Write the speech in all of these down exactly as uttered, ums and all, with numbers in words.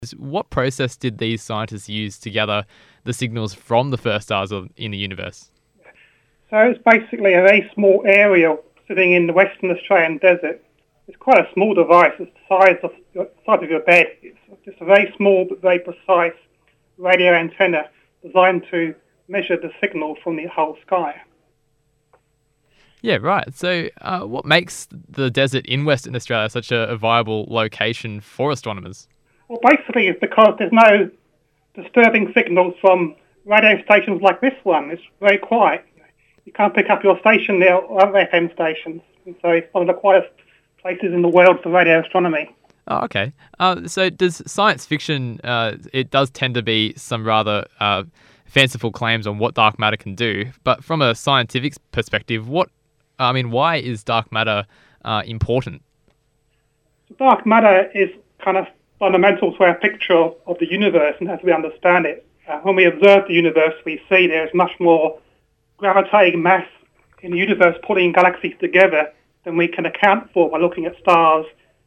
What process did these scientists use to gather the signals from the first stars of, in the universe? So it's basically a very small area sitting in the Western Australian desert. It's quite a small device. It's the size of the size of your bed. It's just a very small but very precise radio antenna designed to measure the signal from the whole sky. Yeah, right. So, uh, what makes the desert in Western Australia such a, a viable location for astronomers? Well, basically, it's because there's no disturbing signals from radio stations like this one. It's very quiet. You can't pick up your station there or other F M stations. And so it's one of the quietest places in the world for radio astronomy. Oh, okay. Uh, so, does science fiction? Uh, it does tend to be some rather uh, fanciful claims on what dark matter can do. But from a scientific perspective, what I mean, why is dark matter uh, important? So dark matter is kind of fundamental to our picture of the universe and as we understand it. Uh, when we observe the universe, we see there's much more gravitating mass in the universe pulling galaxies together than we can account for by looking at stars,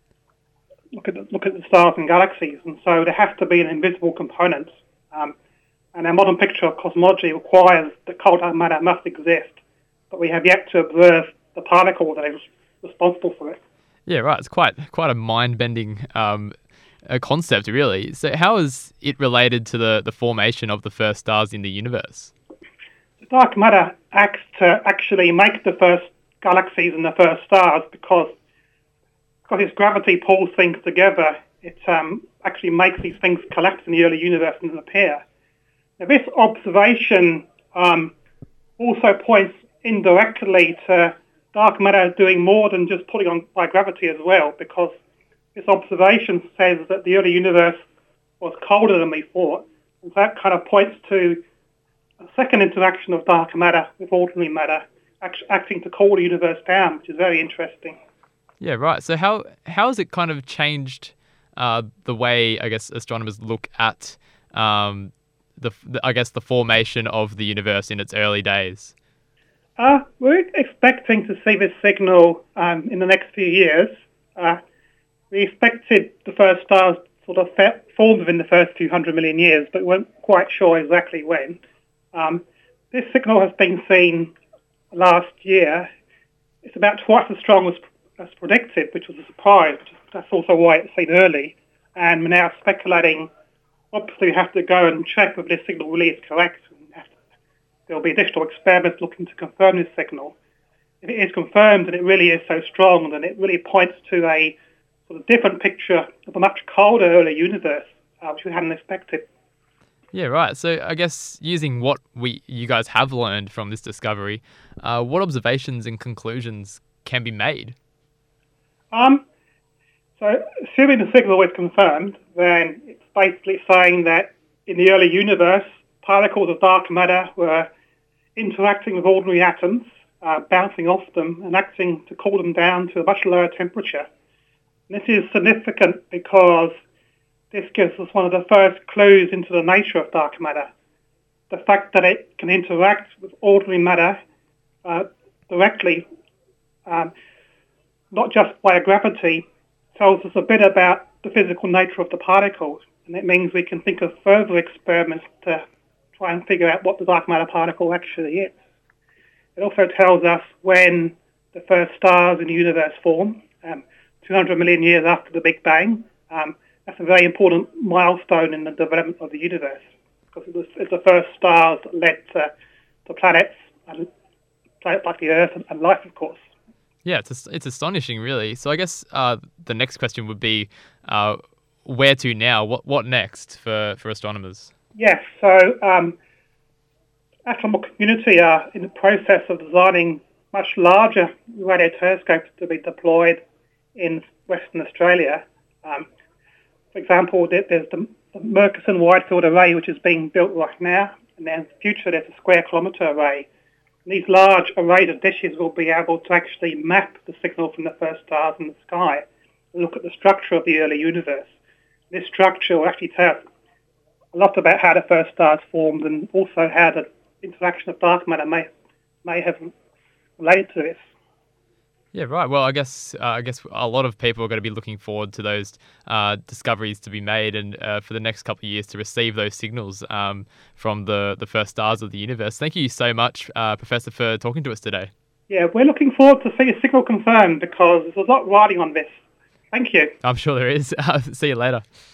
look at the, look at the stars and galaxies. And so there has to be an invisible component. Um, and our modern picture of cosmology requires that cold dark matter must exist, but we have yet to observe the particle that is responsible for it. Yeah, right. It's quite quite a mind-bending um, a concept, really. So how is it related to the, the formation of the first stars in the universe? The dark matter acts to actually make the first galaxies and the first stars because, because its gravity pulls things together. It um, actually makes these things collapse in the early universe and appear. Now, this observation um, also points indirectly to dark matter doing more than just pulling on by gravity as well, because this observation says that the early universe was colder than we thought, and that kind of points to a second interaction of dark matter with ordinary matter act- acting to cool the universe down, which is very interesting. Yeah, right. So how how has it kind of changed uh, the way, I guess, astronomers look at um, the, the I guess the formation of the universe in its early days? Uh, we're expecting to see this signal um, in the next few years. Uh, we expected the first stars sort of fe- formed within the first few hundred million years, but we weren't quite sure exactly when. Um, this signal has been seen last year. It's about twice as strong as, as predicted, which was a surprise. That's also why it's seen early. And we're now speculating, obviously we have to go and check whether this signal really is correct. There will be additional experiments looking to confirm this signal. If it is confirmed and it really is so strong, then it really points to a sort of different picture of a much colder early universe, uh, which we hadn't expected. Yeah, right. So I guess using what we you guys have learned from this discovery, uh, what observations and conclusions can be made? Um, so assuming the signal is confirmed, then it's basically saying that in the early universe, particles of dark matter were interacting with ordinary atoms, uh, bouncing off them and acting to cool them down to a much lower temperature. And this is significant because this gives us one of the first clues into the nature of dark matter. The fact that it can interact with ordinary matter uh, directly, um, not just by gravity, tells us a bit about the physical nature of the particles. And it means we can think of further experiments to try and figure out what the dark matter particle actually is. It also tells us when the first stars in the universe formed, um, two hundred million years after the Big Bang. Um, that's a very important milestone in the development of the universe, because it was, it's the first stars that led to, to planets, and planets like the Earth and, and life, of course. Yeah, it's it's astonishing, really. So I guess uh, the next question would be, uh, where to now? What what next for, for astronomers? Yes, so um, astronomical community are in the process of designing much larger radio telescopes to be deployed in Western Australia. Um, for example, there's the, the Murchison Wide Field Array, which is being built right now, and then in the future there's a Square Kilometre Array. And these large arrays of dishes will be able to actually map the signal from the first stars in the sky and look at the structure of the early universe. This structure will actually tell us a lot about how the first stars formed and also how the interaction of dark matter may may have related to this. Yeah, right. Well, I guess uh, I guess a lot of people are going to be looking forward to those uh, discoveries to be made, and uh, for the next couple of years to receive those signals um, from the the first stars of the universe. Thank you so much, uh, Professor, for talking to us today. Yeah, we're looking forward to see a signal confirmed because there's a lot riding on this. Thank you. I'm sure there is. See you later.